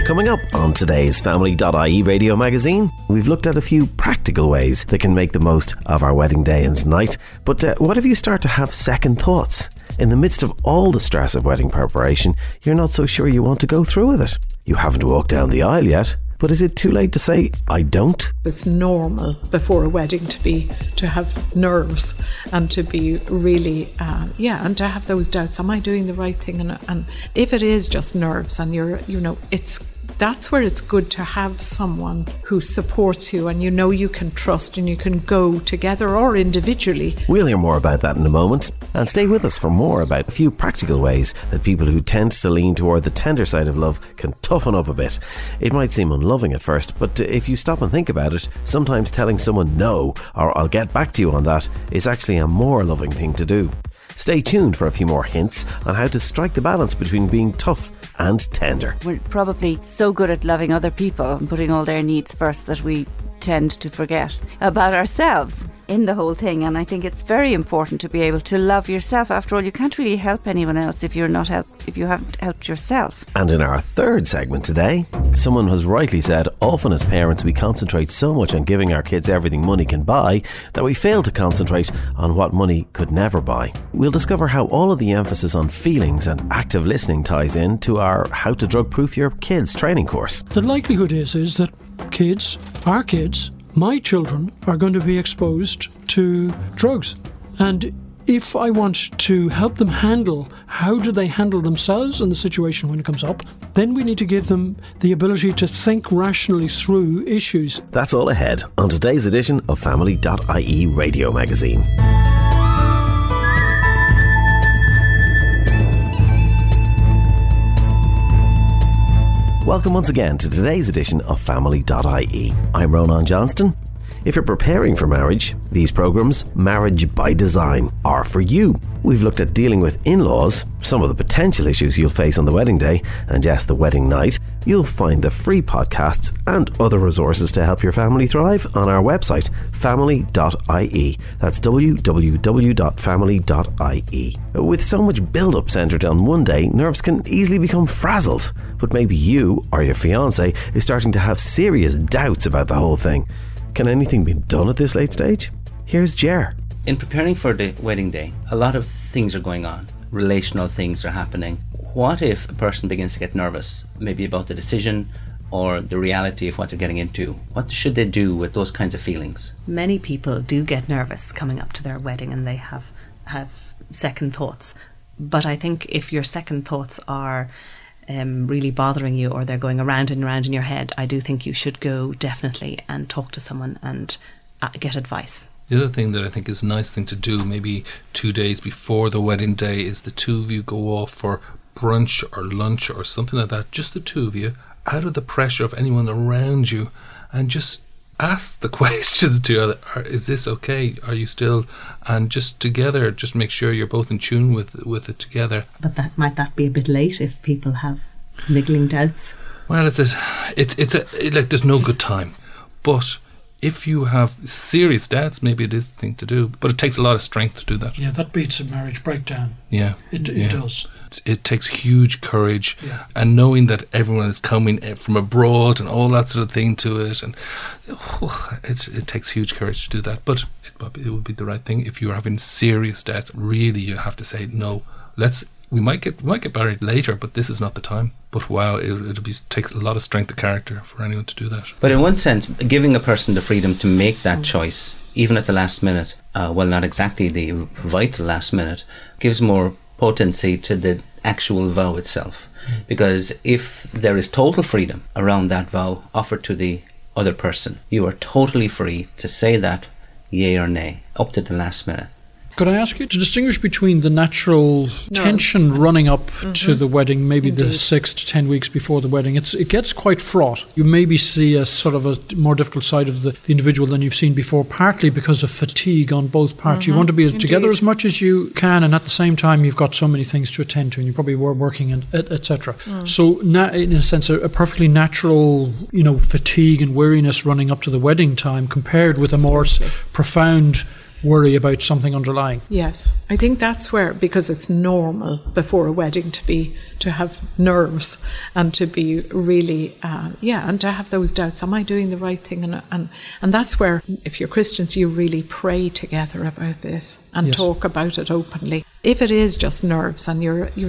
Coming up on today's Family.ie radio magazine, we've looked at a few practical ways that can make the most of our wedding day and night. But what if you start to have second thoughts? In the midst of all the stress of wedding preparation, you're not so sure you want to go through with it. You haven't walked down the aisle yet, but is it too late to say, I don't? It's normal before a wedding to have nerves and to be really, and to have those doubts. Am I doing the right thing? And if it is just nerves and that's where it's good to have someone who supports you and you can trust and you can go together or individually. We'll hear more about that in a moment, and stay with us for more about a few practical ways that people who tend to lean toward the tender side of love can toughen up a bit. It might seem unloving at first, but if you stop and think about it, sometimes telling someone no, or I'll get back to you on that, is actually a more loving thing to do. Stay tuned for a few more hints on how to strike the balance between being tough and tender. We're probably so good at loving other people and putting all their needs first that we tend to forget about ourselves in the whole thing. And I think it's very important to be able to love yourself. After all, you can't really help anyone else if you haven't helped yourself. And in our third segment today, someone has rightly said, often as parents we concentrate so much on giving our kids everything money can buy that we fail to concentrate on what money could never buy. We'll discover how all of the emphasis on feelings and active listening ties in to our How to Drug Proof Your Kids training course. The likelihood is that our kids, my children, are going to be exposed to drugs. And if I want to help them how do they handle themselves in the situation when it comes up, then we need to give them the ability to think rationally through issues. That's all ahead on today's edition of Family.ie radio magazine. Welcome once again to today's edition of Family.ie. I'm Ronan Johnston. If you're preparing for marriage, these programmes, Marriage by Design, are for you. We've looked at dealing with in-laws, some of the potential issues you'll face on the wedding day, and yes, the wedding night. You'll find the free podcasts and other resources to help your family thrive on our website, family.ie. That's www.family.ie. With so much build-up centred on one day, nerves can easily become frazzled. But maybe you, or your fiancé, is starting to have serious doubts about the whole thing. Can anything be done at this late stage? Here's Ger. In preparing for the wedding day, a lot of things are going on. Relational things are happening. What if a person begins to get nervous, maybe about the decision or the reality of what they're getting into? What should they do with those kinds of feelings? Many people do get nervous coming up to their wedding and they have second thoughts. But I think if your second thoughts are really bothering you or they're going around and around in your head, I do think you should go definitely and talk to someone and get advice. The other thing that I think is a nice thing to do maybe 2 days before the wedding day is the two of you go off for brunch or lunch or something like that, just the two of you, out of the pressure of anyone around you, and just ask the questions to other. Is this okay? Are you still? And just together, just make sure you're both in tune with it together. But might that be a bit late if people have niggling doubts? Well, it's there's no good time. But if you have serious doubts, maybe it is the thing to do. But it takes a lot of strength to do that. Yeah, that beats a marriage breakdown. Yeah. It does. It takes huge courage. Yeah. And knowing that everyone is coming from abroad and all that sort of thing to it. And it takes huge courage to do that. But it would be the right thing. If you're having serious doubts, really you have to say, no, we might get married later, but this is not the time. But wow, it'll take a lot of strength of character for anyone to do that. But in one sense, giving a person the freedom to make that choice, even at the last minute, not exactly the vital last minute, gives more potency to the actual vow itself. Because if there is total freedom around that vow offered to the other person, you are totally free to say that yay or nay up to the last minute. Could I ask you to distinguish between the natural tension running up to the wedding, maybe the 6 to 10 weeks before the wedding? It gets quite fraught. You maybe see a sort of a more difficult side of the individual than you've seen before, partly because of fatigue on both parts. You want to be together as much as you can, and at the same time you've got so many things to attend to, and you probably were working, and etc. So, in a sense, a perfectly natural, fatigue and weariness running up to the wedding time, compared with a more profound worry about something underlying. Yes, I think that's where, because it's normal before a wedding to have nerves and to be really, and to have those doubts. Am I doing the right thing? And that's where, if you're Christians, you really pray together about this and talk about it openly. If it is just nerves and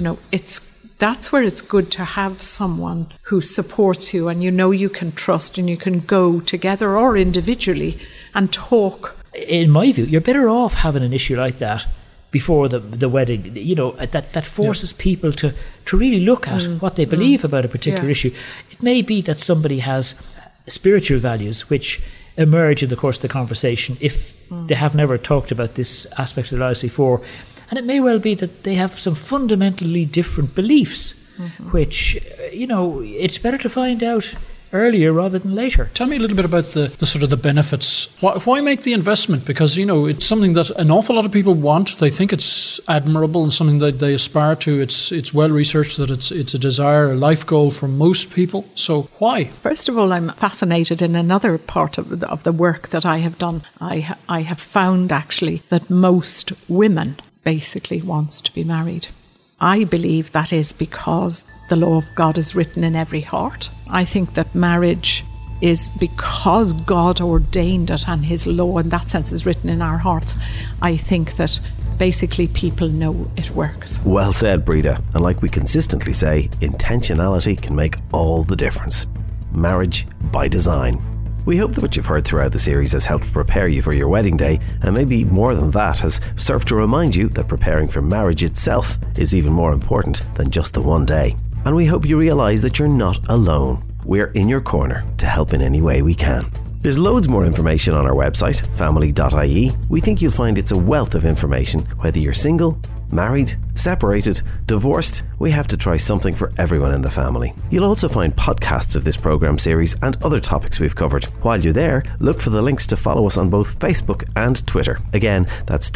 that's where it's good to have someone who supports you and you can trust, and you can go together or individually and talk. In my view, you're better off having an issue like that before the wedding. That forces people to really look at what they believe about a particular issue. It may be that somebody has spiritual values which emerge in the course of the conversation if they have never talked about this aspect of their lives before. And it may well be that they have some fundamentally different beliefs, which, it's better to find out earlier rather than later. Tell me a little bit about the sort of the benefits. Why make the investment? Because, it's something that an awful lot of people want. They think it's admirable and something that they aspire to. It's well researched that it's a desire, a life goal for most people. So why? First of all, I'm fascinated in another part of the work that I have done. I have found actually that most women basically wants to be married. I believe that is because the law of God is written in every heart. I think that marriage is because God ordained it, and his law in that sense is written in our hearts. I think that basically people know it works. Well said, Breda. And like we consistently say, intentionality can make all the difference. Marriage by design. We hope that what you've heard throughout the series has helped prepare you for your wedding day, and maybe more than that, has served to remind you that preparing for marriage itself is even more important than just the one day. And we hope you realise that you're not alone. We're in your corner to help in any way we can. There's loads more information on our website, family.ie. We think you'll find it's a wealth of information, whether you're single, married, separated, divorced. We have to try something for everyone in the family. You'll also find podcasts of this programme series and other topics we've covered. While you're there, look for the links to follow us on both Facebook and Twitter. Again, that's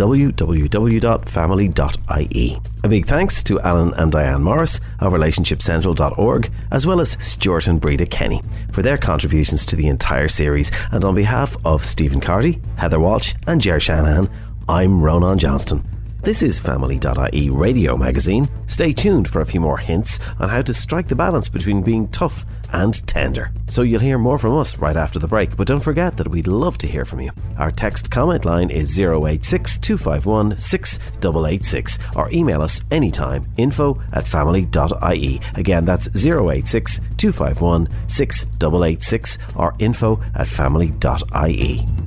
www.family.ie. A big thanks to Alan and Diane Morris of relationshipcentral.org, as well as Stuart and Breda Kenny for their contributions to the entire series. And on behalf of Stephen Carty, Heather Walsh and Ger Shanahan, I'm Ronan Johnston. This is Family.ie radio magazine. Stay tuned for a few more hints on how to strike the balance between being tough and tender. So you'll hear more from us right after the break, but don't forget that we'd love to hear from you. Our text comment line is 086 251 6886, or email us anytime, info@family.ie. Again, that's 086 251 6886 or info@family.ie.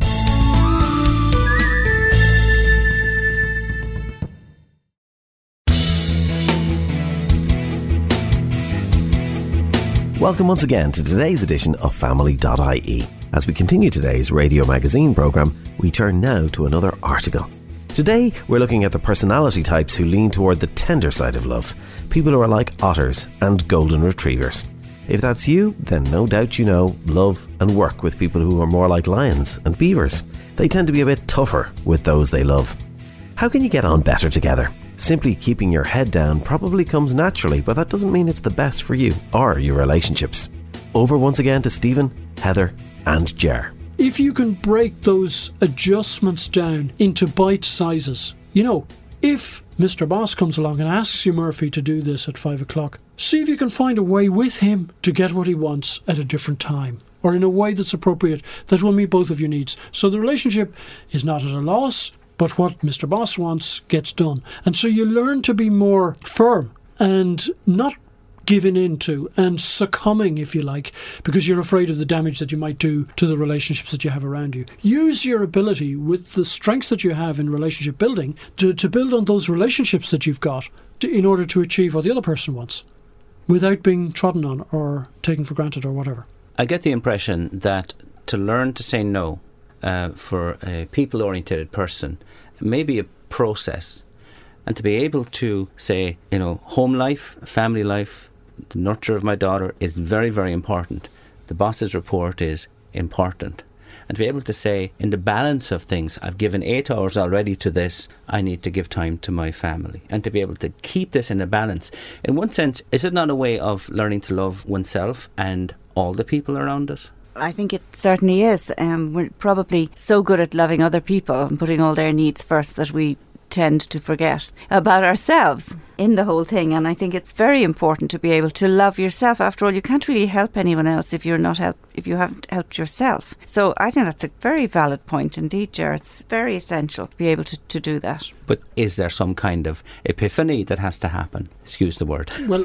Welcome once again to today's edition of Family.ie. As we continue today's radio magazine programme, we turn now to another article. Today, we're looking at the personality types who lean toward the tender side of love, people who are like otters and golden retrievers. If that's you, then no doubt you know, love and work with people who are more like lions and beavers. They tend to be a bit tougher with those they love. How can you get on better together? Simply keeping your head down probably comes naturally, but that doesn't mean it's the best for you or your relationships. Over once again to Stephen, Heather and Ger. If you can break those adjustments down into bite sizes, if Mr. Boss comes along and asks you, Murphy, to do this at 5 o'clock, see if you can find a way with him to get what he wants at a different time, or in a way that's appropriate, that will meet both of your needs. So the relationship is not at a loss, but what Mr. Boss wants gets done. And so you learn to be more firm and not giving into and succumbing, if you like, because you're afraid of the damage that you might do to the relationships that you have around you. Use your ability with the strengths that you have in relationship building to build on those relationships that you've got in order to achieve what the other person wants, without being trodden on or taken for granted or whatever. I get the impression that to learn to say no for a people-oriented person may be a process, and to be able to say, home life, family life, the nurture of my daughter is very, very important. The boss's report is important. And to be able to say, in the balance of things, I've given 8 hours already to this, I need to give time to my family. And to be able to keep this in a balance. In one sense, is it not a way of learning to love oneself and all the people around us? I think it certainly is. We're probably so good at loving other people and putting all their needs first that we tend to forget about ourselves in the whole thing. And I think it's very important to be able to love yourself. After all, you can't really help anyone else if you haven't helped yourself. So I think that's a very valid point indeed, Ger. It's very essential to be able to do that. But is there some kind of epiphany that has to happen? Excuse the word. Well,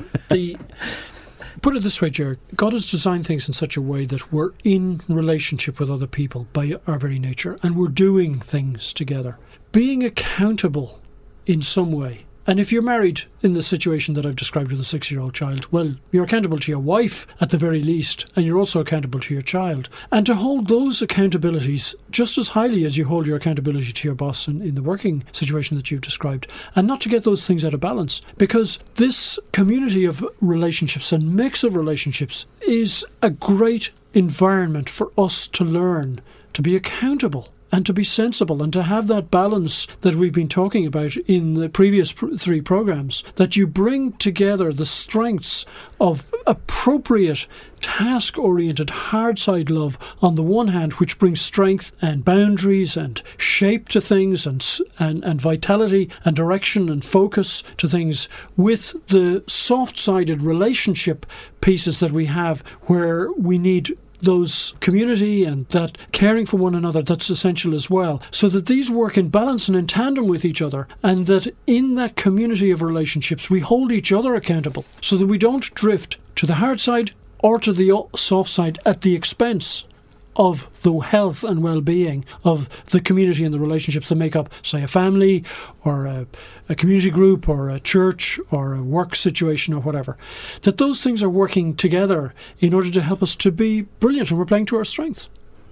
put it this way, Ger. God has designed things in such a way that we're in relationship with other people by our very nature, and we're doing things together. Being accountable in some way. And if you're married in the situation that I've described with a 6-year-old child, well, you're accountable to your wife at the very least, and you're also accountable to your child. And to hold those accountabilities just as highly as you hold your accountability to your boss in the working situation that you've described, and not to get those things out of balance. Because this community of relationships and mix of relationships is a great environment for us to learn to be accountable and to be sensible and to have that balance that we've been talking about in the previous 3 programs, that you bring together the strengths of appropriate task-oriented hard-side love on the one hand, which brings strength and boundaries and shape to things and vitality and direction and focus to things, with the soft-sided relationship pieces that we have where we need those community and that caring for one another that's essential as well, so that these work in balance and in tandem with each other, and that in that community of relationships we hold each other accountable so that we don't drift to the hard side or to the soft side at the expense of the health and well-being of the community and the relationships that make up, say, a family or a community group or a church or a work situation or whatever. That those things are working together in order to help us to be brilliant, and we're playing to our strengths.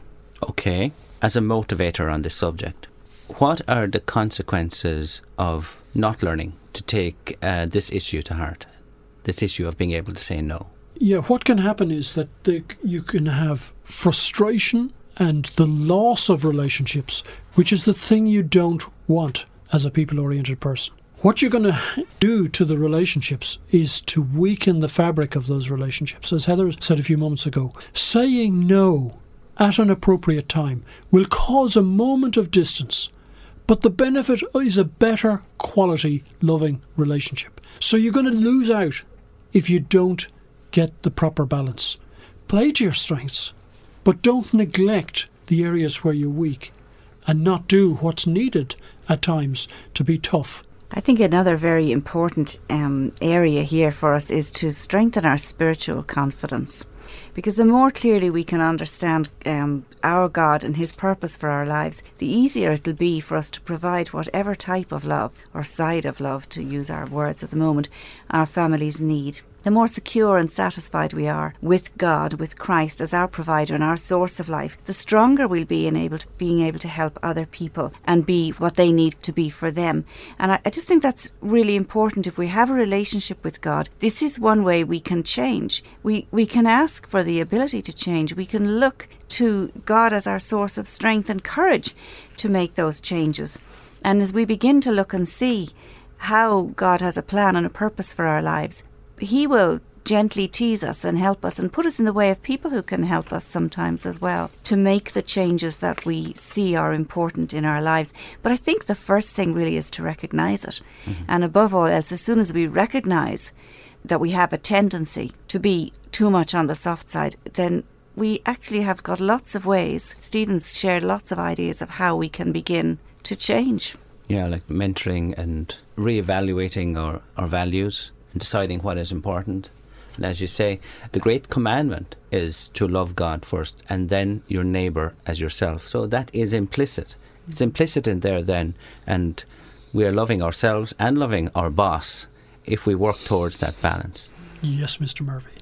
Okay, as a motivator on this subject, what are the consequences of not learning to take this issue to heart, this issue of being able to say no? Yeah, what can happen is that you can have frustration and the loss of relationships, which is the thing you don't want as a people-oriented person. What you're going to do to the relationships is to weaken the fabric of those relationships. As Heather said a few moments ago, saying no at an appropriate time will cause a moment of distance, but the benefit is a better quality, loving relationship. So you're going to lose out if you don't get the proper balance. Play to your strengths, but don't neglect the areas where you're weak and not do what's needed at times to be tough. I think another very important area here for us is to strengthen our spiritual confidence. Because the more clearly we can understand our God and His purpose for our lives, the easier it'll be for us to provide whatever type of love, or side of love, to use our words at the moment, our families need. The more secure and satisfied we are with God, with Christ as our provider and our source of life, the stronger we'll be in being able to help other people and be what they need to be for them. And I just think that's really important. If we have a relationship with God, this is one way we can change. We can ask for the ability to change. We can look to God as our source of strength and courage to make those changes. And as we begin to look and see how God has a plan and a purpose for our lives, He will gently tease us and help us and put us in the way of people who can help us sometimes as well to make the changes that we see are important in our lives. But I think the first thing really is to recognise it. Mm-hmm. And above all else, as soon as we recognise that we have a tendency to be too much on the soft side, then we actually have got lots of ways. Stephen's shared lots of ideas of how we can begin to change. Yeah, like mentoring and re-evaluating our values and deciding what is important. And as you say, the great commandment is to love God first and then your neighbour as yourself. So that is implicit. It's implicit in there then, and we are loving ourselves and loving our boss if we work towards that balance. Yes, Mr. Murphy.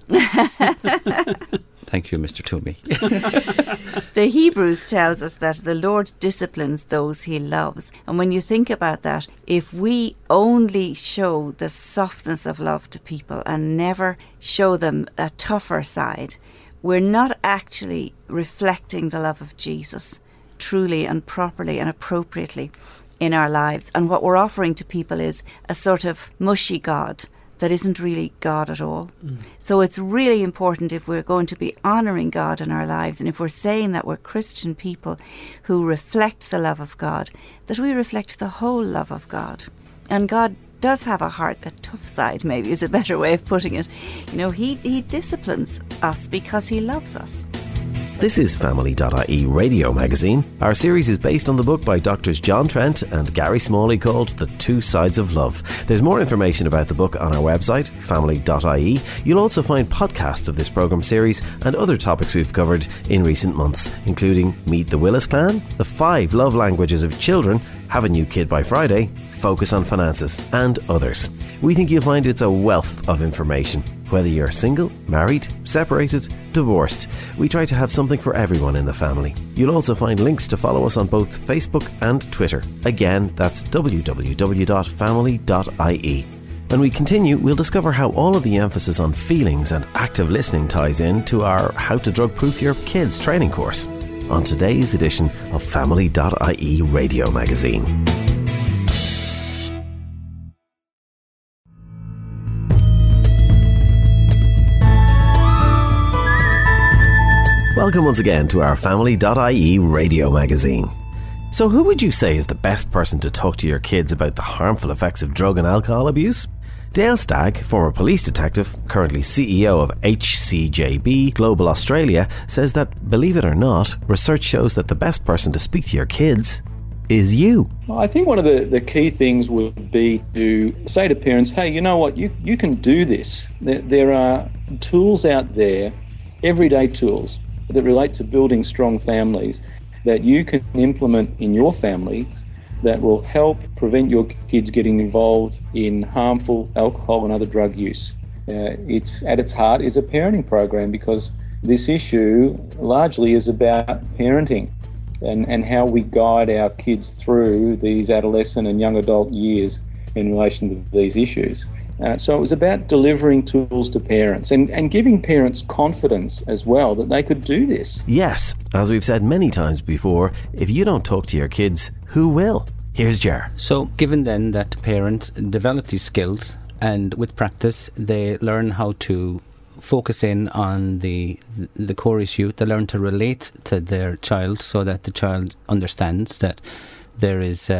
Thank you, Mr. Toomey. The Hebrews tells us that the Lord disciplines those He loves. And when you think about that, if we only show the softness of love to people and never show them a tougher side, we're not actually reflecting the love of Jesus truly and properly and appropriately in our lives. And what we're offering to people is a sort of mushy God that isn't really God at all. So it's really important, if we're going to be honouring God in our lives, and if we're saying that we're Christian people who reflect the love of God, that we reflect the whole love of God. And God does have a heart, a tough side maybe is a better way of putting it. You know, he disciplines us because he loves us. This is Family.ie Radio Magazine. Our series is based on the book by Doctors John Trent and Gary Smalley called The Two Sides of Love. There's more information about the book on our website, Family.ie. You'll also find podcasts of this programme series and other topics we've covered in recent months, including Meet the Willis Clan, the 5 love languages of children, Have a New Kid by Friday, Focus on Finances, and others. We think you'll find it's a wealth of information. Whether you're single, married, separated, divorced, we try to have something for everyone in the family. You'll also find links to follow us on both Facebook and Twitter. Again, that's www.family.ie. When we continue, we'll discover how all of the emphasis on feelings and active listening ties in to our How to Drug Proof Your Kids training course on today's edition of Family.ie Radio Magazine. Welcome once again to our Family.ie Radio Magazine. So who would you say is the best person to talk to your kids about the harmful effects of drug and alcohol abuse? Dale Stagg, former police detective, currently CEO of HCJB Global Australia, says that, believe it or not, research shows that the best person to speak to your kids is you. I think one of the key things would be to say to parents, hey, you know what, you can do this. There are tools out there, everyday tools, that relate to building strong families that you can implement in your family that will help prevent your kids getting involved in harmful alcohol and other drug use. It's at its heart is a parenting program, because this issue largely is about parenting and how we guide our kids through these adolescent and young adult years in relation to these issues. So it was about delivering tools to parents and giving parents confidence as well that they could do this. Yes, as we've said many times before, if you don't talk to your kids, who will? Here's Jar. So given then that parents develop these skills, and with practice they learn how to focus in on the core issue, they learn to relate to their child so that the child understands that there is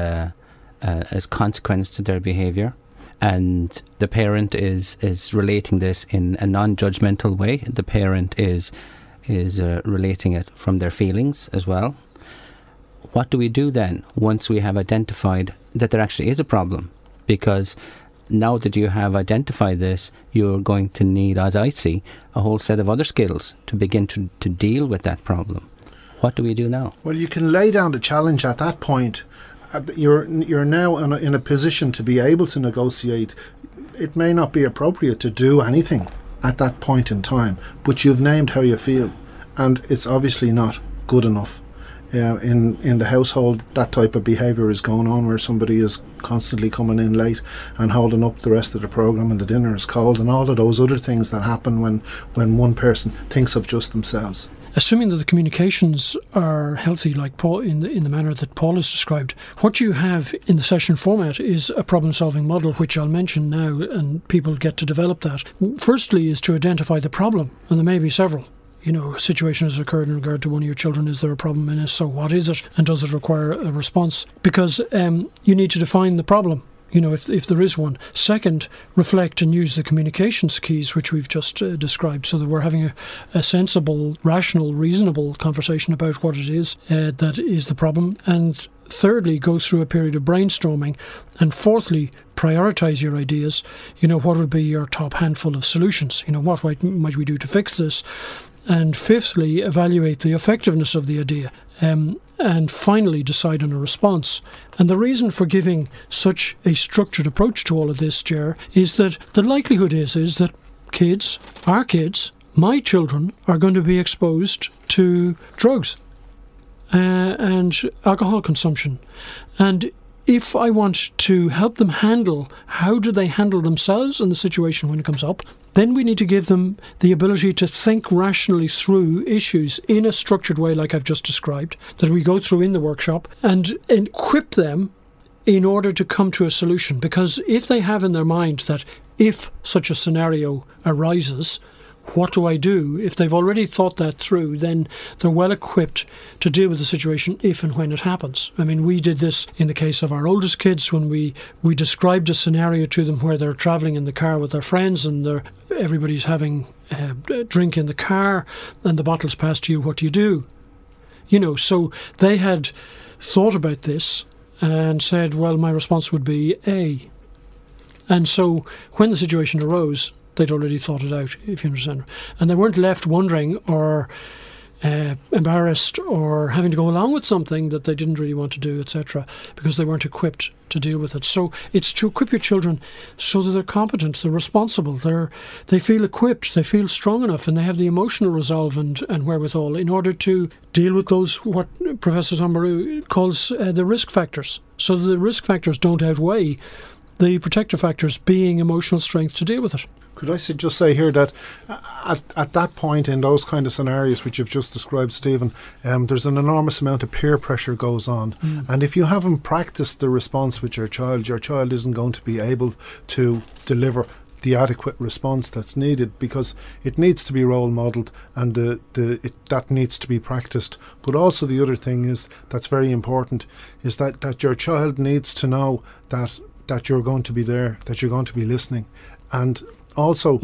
as consequence to their behaviour, and the parent is relating this in a non-judgmental way. The parent is relating it from their feelings as well. What do we do then once we have identified that there actually is a problem? Because now that you have identified this, you're going to need, as I see, a whole set of other skills to begin to deal with that problem. What do we do now? Well, you can lay down the challenge at that point. You're now in a position to be able to negotiate. It may not be appropriate to do anything at that point in time, but you've named how you feel, and it's obviously not good enough. In the household, that type of behaviour is going on, where somebody is constantly coming in late and holding up the rest of the programme, and the dinner is cold, and all of those other things that happen when one person thinks of just themselves. Assuming that the communications are healthy, like Paul, in the manner that Paul has described, what you have in the session format is a problem-solving model, which I'll mention now, and people get to develop that. Firstly is to identify the problem, and there may be several. You know, a situation has occurred in regard to one of your children. Is there a problem in it? So what is it? And does it require a response? Because you need to define the problem, you know, if there is one. Second, reflect and use the communications keys, which we've just described, so that we're having a sensible, rational, reasonable conversation about what it is that is the problem. And thirdly, go through a period of brainstorming. And fourthly, prioritise your ideas. You know, what would be your top handful of solutions? You know, what might we do to fix this? And fifthly, evaluate the effectiveness of the idea. And finally, decide on a response. And the reason for giving such a structured approach to all of this, Ger, is that the likelihood is that kids, our kids, my children, are going to be exposed to drugs and alcohol consumption. And if I want to help them handle, how do they handle themselves in the situation when it comes up, then we need to give them the ability to think rationally through issues in a structured way like I've just described, that we go through in the workshop, and equip them in order to come to a solution. Because if they have in their mind that if such a scenario arises, what do I do? If they've already thought that through, then they're well equipped to deal with the situation if and when it happens. I mean, we did this in the case of our oldest kids when we described a scenario to them where they're travelling in the car with their friends and everybody's having a drink in the car and the bottle's passed to you. What do you do? You know, so they had thought about this and said, well, my response would be A. And so when the situation arose, they'd already thought it out, if you understand. And they weren't left wondering or embarrassed or having to go along with something that they didn't really want to do, etc., because they weren't equipped to deal with it. So it's to equip your children so that they're competent, they're responsible, they feel equipped, they feel strong enough, and they have the emotional resolve and wherewithal in order to deal with those, what Professor Tom Moreau calls the risk factors. So the risk factors don't outweigh the protective factors, being emotional strength to deal with it. Could I just say here that at that point in those kind of scenarios which you've just described, Stephen, there's an enormous amount of peer pressure goes on. And if you haven't practiced the response with your child isn't going to be able to deliver the adequate response that's needed, because it needs to be role modelled and that needs to be practiced. But also the other thing is that's very important is that your child needs to know that you're going to be there, that you're going to be listening. And also,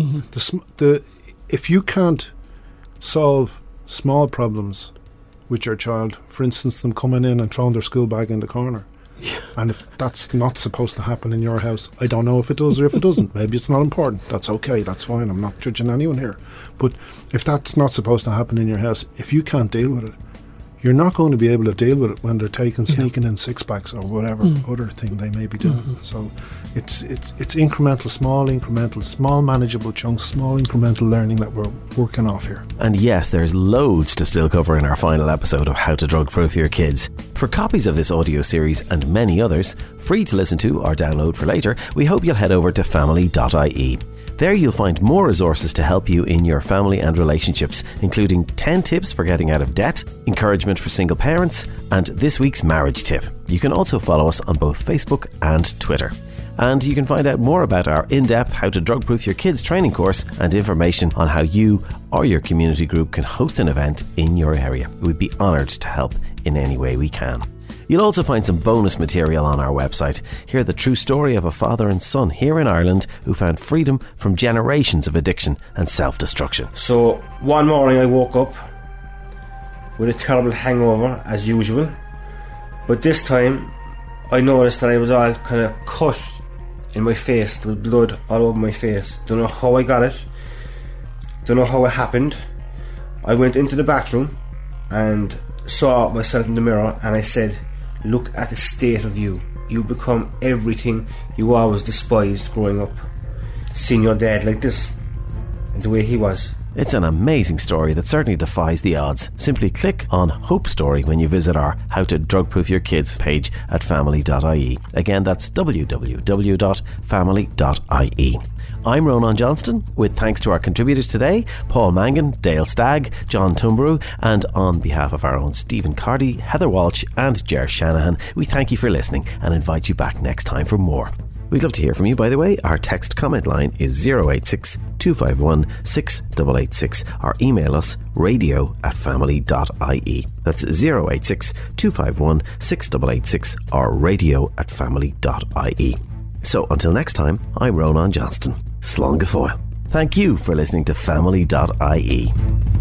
if you can't solve small problems with your child, for instance, them coming in and throwing their school bag in the corner, and if that's not supposed to happen in your house, I don't know if it does or if it doesn't. Maybe it's not important. That's okay. That's fine. I'm not judging anyone here. But if that's not supposed to happen in your house, if you can't deal with it, you're not going to be able to deal with it when they're sneaking in six-packs or whatever other thing they may be doing. So it's incremental, small manageable chunks, small incremental learning that we're working off here. And yes, there's loads to still cover in our final episode of How to Drug Proof Your Kids. For copies of this audio series and many others, free to listen to or download for later, we hope you'll head over to family.ie. There you'll find more resources to help you in your family and relationships, including 10 tips for getting out of debt, encouragement for single parents, and this week's marriage tip. You can also follow us on both Facebook and Twitter. And you can find out more about our in-depth How to Drug Proof Your Kids training course and information on how you or your community group can host an event in your area. We'd be honoured to help in any way we can. You'll also find some bonus material on our website. Hear the true story of a father and son here in Ireland who found freedom from generations of addiction and self-destruction. So one morning I woke up with a terrible hangover as usual, but this time I noticed that I was all kind of cut in my face. There was blood all over my face. Don't know how I got it, don't know how it happened. I went into the bathroom and saw myself in the mirror and I said, look at the state of you. You become everything you always despised growing up. Seeing your dad like this and the way he was. It's an amazing story that certainly defies the odds. Simply click on Hope Story when you visit our How to Drug Proof Your Kids page at family.ie. Again, that's www.family.ie. I'm Ronan Johnston, with thanks to our contributors today, Paul Mangan, Dale Stagg, John Tumbrou, and on behalf of our own Stephen Cardy, Heather Walsh and Ger Shanahan, we thank you for listening and invite you back next time for more. We'd love to hear from you, by the way. Our text comment line is 086 251 6886 or email us radio@family.ie. That's 086 251 6886 or radio@family.ie. So until next time, I'm Ronan Johnston. Slán go fóill. Thank you for listening to family.ie.